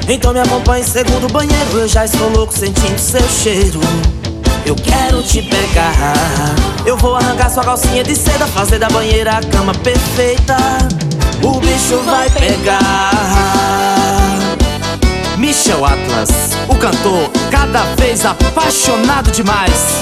Então me acompanhe, segundo banheiro. Eu já estou louco sentindo seu cheiro. Eu quero te pegar. Eu vou arrancar sua calcinha de seda, fazer da banheira a cama perfeita. O bicho vai pegar. Michel Atlas, o cantor cada vez apaixonado demais.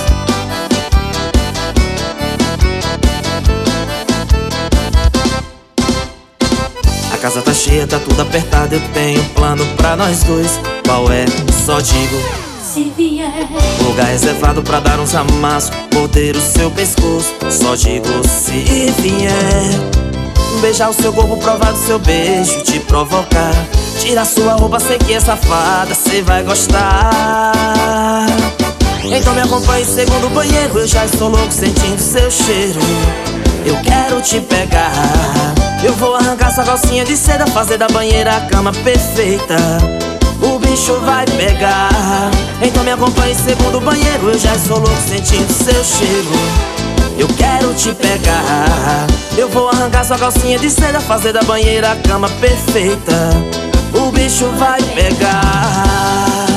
A casa tá cheia, tá tudo apertado. Eu tenho um plano pra nós dois. Qual é? Só digo se vier. Lugar reservado pra dar uns amassos, morder o seu pescoço. Só digo se vier. Beijar o seu corpo, provar do seu beijo, te provocar. Tira sua roupa, sei que é safada, cê vai gostar. Então me acompanhe, segundo banheiro. Eu já estou louco sentindo seu cheiro. Eu quero te pegar. Eu vou arrancar sua calcinha de seda, fazer da banheira a cama perfeita. O bicho vai pegar. Então me acompanhe, segundo banheiro. Eu já estou louco sentindo seu cheiro. Eu quero te pegar. Eu vou arrancar sua calcinha de seda, fazer da banheira a cama perfeita. O bicho vai pegar.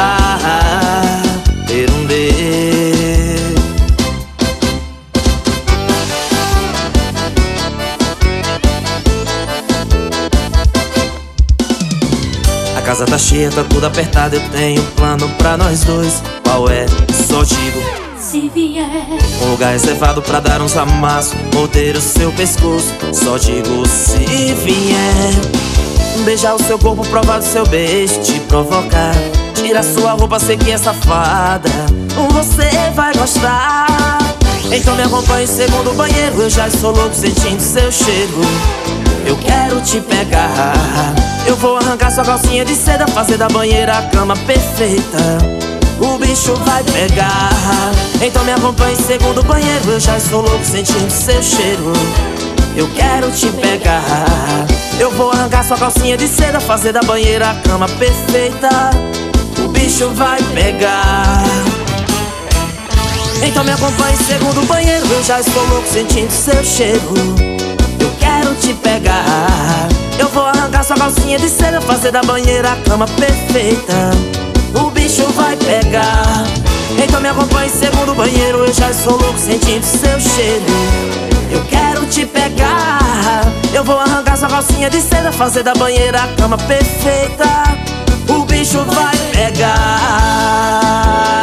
A casa tá cheia, tá tudo apertado. Eu tenho um plano pra nós dois. Qual é? Só digo se vier. Um lugar reservado pra dar uns amassos, morder o seu pescoço. Só digo se vier. Beijar o seu corpo, provar do seu beijo, te provocar. Tira sua roupa, sei que é safada, você vai gostar. Então me acompanhe, segundo banheiro. Eu já estou louco sentindo seu cheiro. Eu quero te pegar. Eu vou arrancar sua calcinha de seda, fazer da banheira a cama perfeita. O bicho vai pegar. Então me acompanhe, segundo banheiro. Eu já estou louco sentindo seu cheiro. Eu quero te pegar. Eu vou arrancar sua calcinha de seda, fazer da banheira a cama perfeita. O bicho vai pegar. Então me acompanhe, segundo banheiro. Eu já estou louco sentindo seu cheiro. Eu quero te pegar. Eu vou arrancar sua calcinha de seda, fazer da banheira a cama perfeita. O bicho vai pegar. Então me acompanhe, segundo banheiro. Eu já estou louco sentindo seu cheiro. Eu quero te pegar. Eu vou arrancar sua calcinha de seda, fazer da banheira a cama perfeita. O bicho vai pegar.